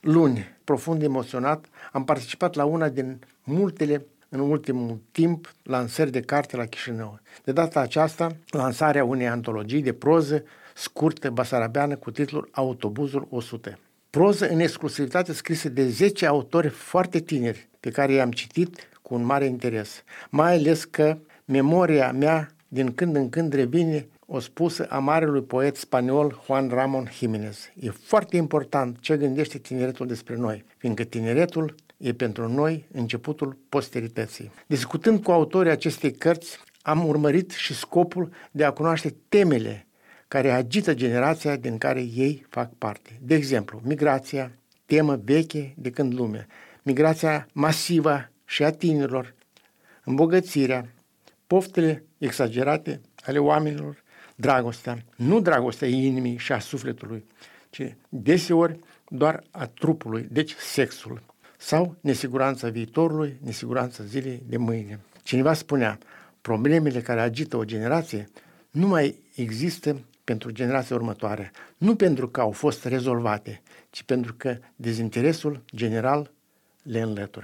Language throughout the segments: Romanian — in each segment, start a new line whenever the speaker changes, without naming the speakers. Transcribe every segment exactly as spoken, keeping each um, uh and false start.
luni, profund emoționat, am participat la una din multele, în ultimul timp, lansări de carte la Chișinău. De data aceasta, lansarea unei antologii de proză scurtă basarabeană cu titlul Autobuzul o sută. Proză în exclusivitate scrisă de zece autori foarte tineri, pe care i-am citit cu un mare interes. Mai ales că memoria mea din când în când revine o spusă a marelui poet spaniol Juan Ramón Jiménez. E foarte important ce gândește tineretul despre noi, fiindcă tineretul e pentru noi începutul posterității. Discutând cu autorii acestei cărți, am urmărit și scopul de a cunoaște temele care agită generația din care ei fac parte. De exemplu, migrația, temă veche de când lumea, migrația masivă și a tinerilor, îmbogățirea, poftele exagerate ale oamenilor, dragostea, nu dragostea inimii și a sufletului, ci deseori doar a trupului, deci sexul, sau nesiguranța viitorului, nesiguranța zilei de mâine. Cineva spunea, problemele care agită o generație nu mai există pentru generația următoare, nu pentru că au fost rezolvate, ci pentru că dezinteresul general le înlătură.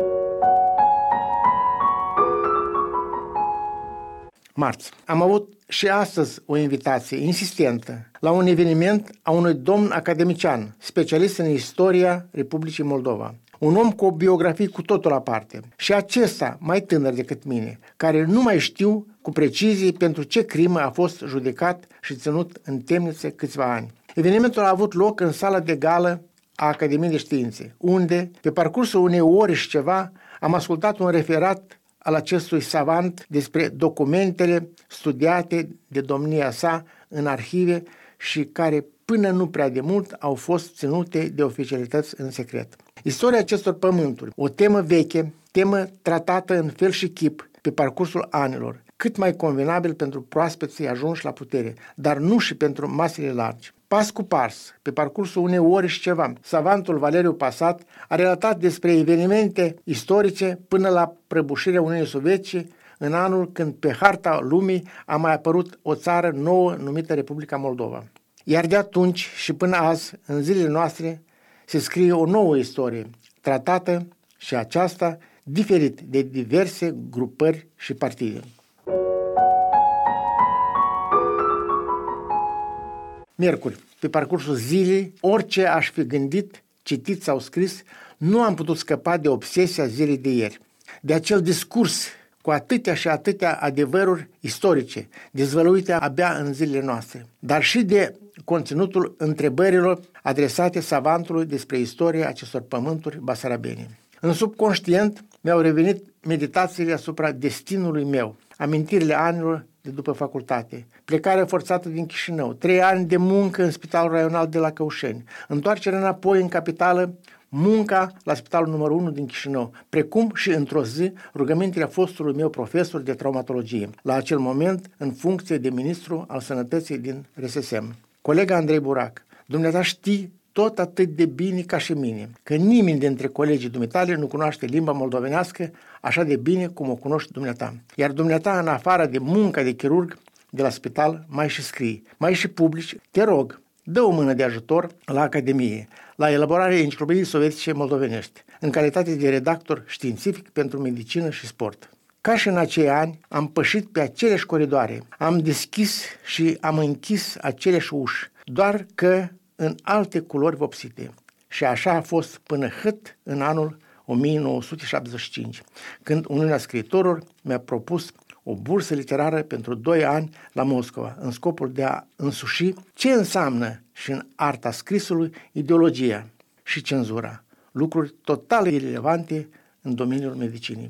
Marți. Am avut și astăzi o invitație insistentă la un eveniment a unui domn academician, specialist în istoria Republicii Moldova. Un om cu o biografie cu totul aparte. Și acesta, mai tânăr decât mine, care nu mai știu cu precizie pentru ce crimă a fost judecat și ținut în temniță câțiva ani. Evenimentul a avut loc în sala de gală a Academiei de Științe, unde, pe parcursul unei ore și ceva, am ascultat un referat al acestui savant despre documentele studiate de domnia sa în arhive și care până nu prea de mult au fost ținute de oficialități în secret. Istoria acestor pământuri, o temă veche, temă tratată în fel și chip pe parcursul anilor, cât mai convenabil pentru proaspeții ajunși la putere, dar nu și pentru masele largi. Pas cu pas, pe parcursul unei ore și ceva, savantul Valeriu Pasat a relatat despre evenimente istorice până la prăbușirea Uniunii Sovietice în anul când pe harta lumii a mai apărut o țară nouă numită Republica Moldova. Iar de atunci și până azi, în zilele noastre, se scrie o nouă istorie, tratată și aceasta diferit de diverse grupări și partide. Miercuri, pe parcursul zilei, orice aș fi gândit, citit sau scris, nu am putut scăpa de obsesia zilei de ieri, de acel discurs cu atâtea și atâtea adevăruri istorice, dezvăluite abia în zilele noastre, dar și de conținutul întrebărilor adresate savantului despre istoria acestor pământuri basarabene. În subconștient mi-au revenit meditațiile asupra destinului meu, amintirile anilor de după facultate, plecarea forțată din Chișinău, trei ani de muncă în Spitalul Raional de la Căușeni, întoarcerea înapoi în capitală, munca la Spitalul numărul unu din Chișinău, precum și într-o zi rugămintele fostului meu profesor de traumatologie, la acel moment în funcție de ministru al sănătății din R S S M. Colega Andrei Burac, dumneata știi tot atât de bine ca și mine, că nimeni dintre colegii dumitale nu cunoaște limba moldovenească așa de bine cum o cunoști dumneata. Iar dumneata, în afară de munca de chirurg de la spital, mai și scrii, mai și publici, te rog, dă o mână de ajutor la Academie, la elaborarea enciclopediei sovietice moldovenești, în calitate de redactor științific pentru medicină și sport. Ca și în acei ani, am pășit pe aceleași coridoare, am deschis și am închis aceleași uși, doar că în alte culori vopsite. Și așa a fost până hât în anul o mie nouă sute șaptezeci și cinci, când Uniunea Scriitorilor mi-a propus o bursă literară pentru doi ani la Moscova, în scopul de a însuși ce înseamnă și în arta scrisului ideologia și cenzura, lucruri total irelevante în domeniul medicinii.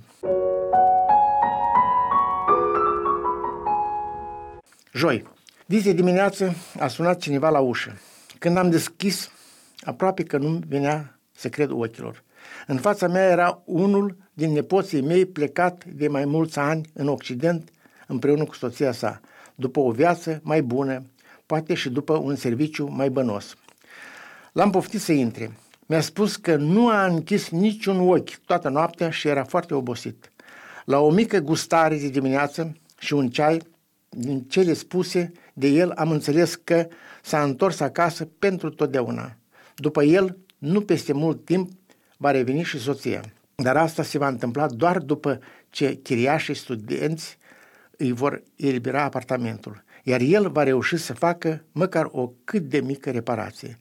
Joi. Dizi de dimineață a sunat cineva la ușă. Când am deschis, aproape că nu venea să cred ochilor. În fața mea era unul din nepoții mei plecat de mai mulți ani în Occident împreună cu soția sa, după o viață mai bună, poate și după un serviciu mai bănos. L-am poftit să intre. Mi-a spus că nu a închis niciun ochi toată noaptea și era foarte obosit. La o mică gustare de dimineață și un ceai, din cele spuse de el am înțeles că s-a întors acasă pentru totdeauna. După el nu peste mult timp va reveni și soția. Dar asta se va întâmpla doar după ce chiriașii studenți îi vor elibera apartamentul, iar el va reuși să facă măcar o cât de mică reparație.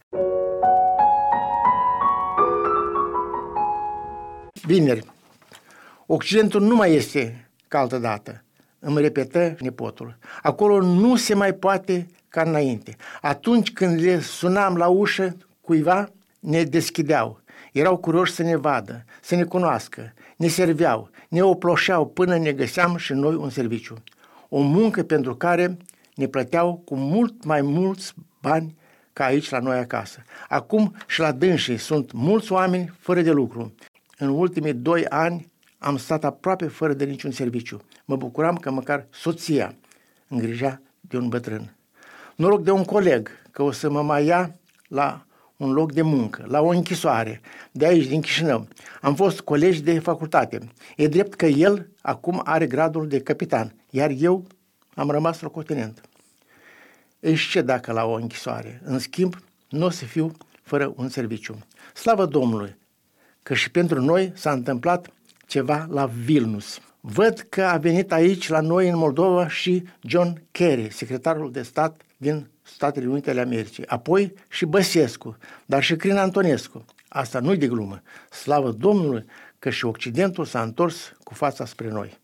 Vineri. Occidentul nu mai este ca altădată, îmi repetă nepotul. Acolo nu se mai poate ca înainte. Atunci când le sunam la ușă cuiva, ne deschideau. Erau curioși să ne vadă, să ne cunoască, ne serveau, ne oploșeau până ne găseam și noi un serviciu. O muncă pentru care ne plăteau cu mult mai mulți bani ca aici la noi acasă. Acum și la dânsii sunt mulți oameni fără de lucru. În ultimii doi ani am stat aproape fără de niciun serviciu. Mă bucuram că măcar soția îngrija de un bătrân. Noroc de un coleg că o să mă mai ia la un loc de muncă, la o închisoare, de aici, din Chișinău. Am fost colegi de facultate. E drept că el acum are gradul de capitan, iar eu am rămas locotenent. Ei, și ce dacă la o închisoare? În schimb, nu o să fiu fără un serviciu. Slavă Domnului că și pentru noi s-a întâmplat ceva la Vilnius. Văd că a venit aici la noi în Moldova și John Kerry, secretarul de stat din Statele Unite ale Americii, apoi și Băsescu, dar și Crin Antonescu. Asta nu-i de glumă. Slavă Domnului că și Occidentul s-a întors cu fața spre noi.